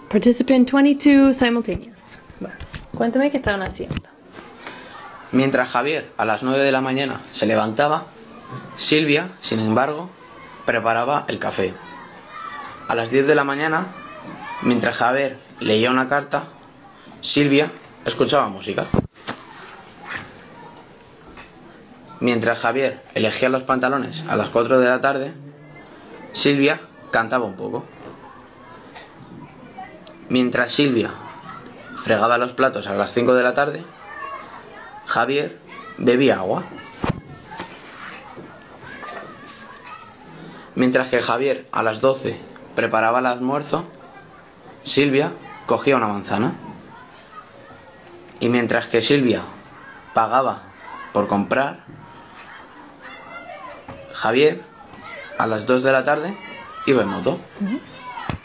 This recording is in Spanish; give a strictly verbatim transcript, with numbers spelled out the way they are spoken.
Participant veintidós, simultaneous. Bueno, cuéntame qué estaban haciendo. Mientras Javier a las nueve de la mañana se levantaba, Silvia, sin embargo, preparaba el café. A las diez de la mañana, mientras Javier leía una carta, Silvia escuchaba música. Mientras Javier elegía los pantalones a las cuatro de la tarde, Silvia cantaba un poco. Mientras Silvia fregaba los platos a las cinco de la tarde, Javier bebía agua. Mientras que Javier a las doce preparaba el almuerzo, Silvia cogía una manzana. Y mientras que Silvia pagaba por comprar, Javier a las dos de la tarde iba en moto.